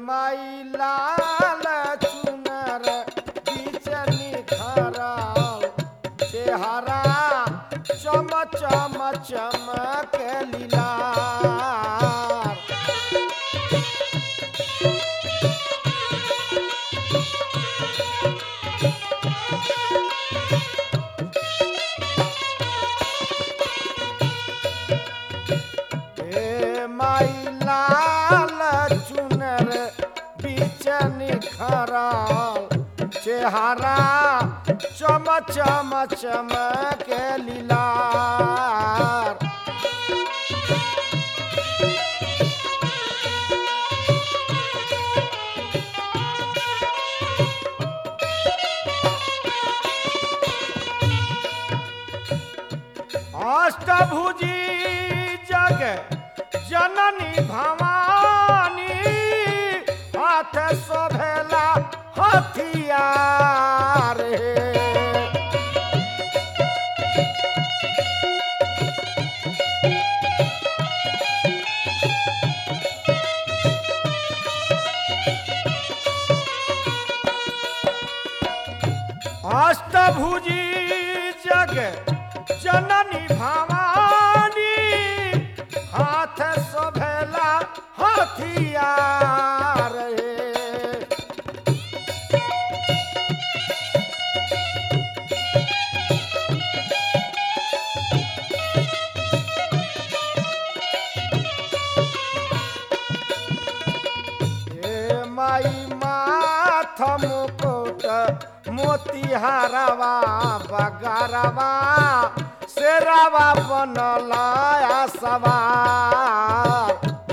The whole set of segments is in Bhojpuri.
माई लाल चुनर बीच निखरल चेहरा चम चम चमक लीलार। हे माई लाल चुनर बीच निखरल चेहरा चम चम चमक लीलार। अष्टभुजी जग जननी भवानी हाथ शोभेला हथियार हे। अष्टभुजी जग जननी भवानी हाथ शोभेला हथियार हे। हे माई माथ मुकुट मोतिहारवा बगारवा शेरावा बनल सवार।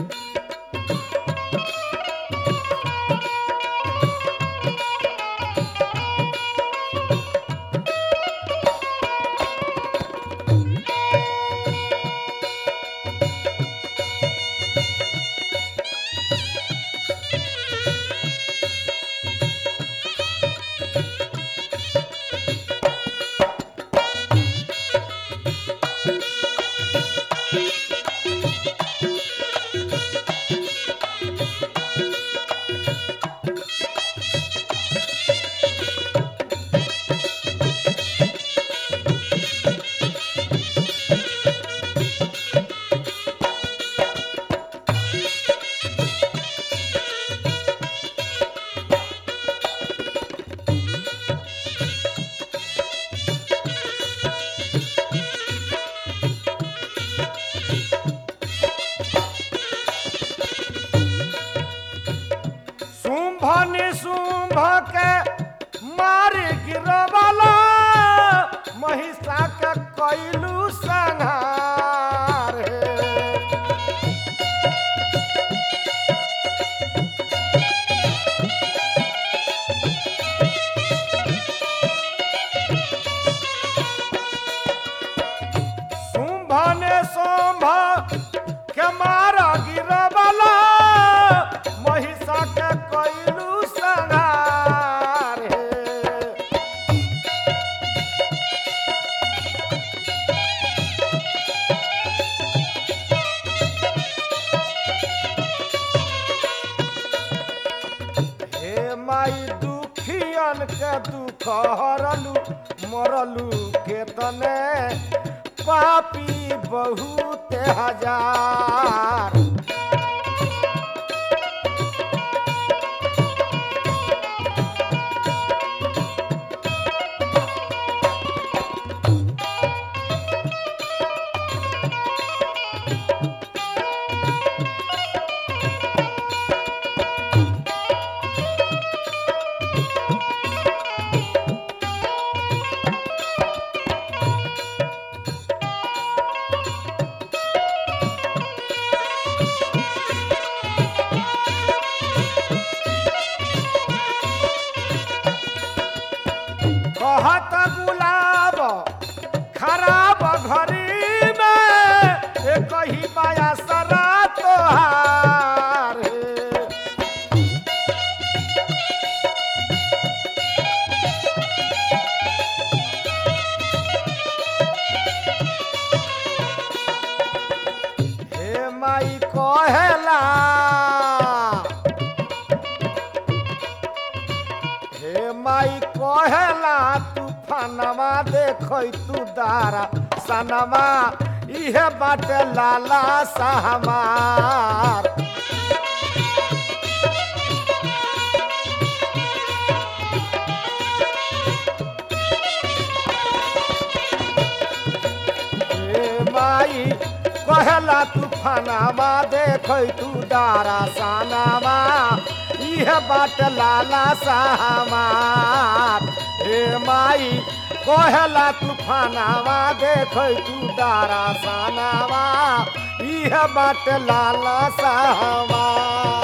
निशुंभ के मार गिरवाला महिषा के कैलू संहार हे। शुंभ ने शुंभ के मार गिरवाला महिषा के कैलू संहार हे। हे माई दुखियन के दुख हरलू मरलू केतने पापी बहुत हजार। कहेला तूफानवा देखै तू दारा सनवा इहे बाटे लाला सा हमार माई कहेला तूफानवा देखै तू दारा सनवा इह बाट लाला सा हमार हे माई कहेला तूफानवा देखै तू दारा सनवा इह बाट लाला सा हमार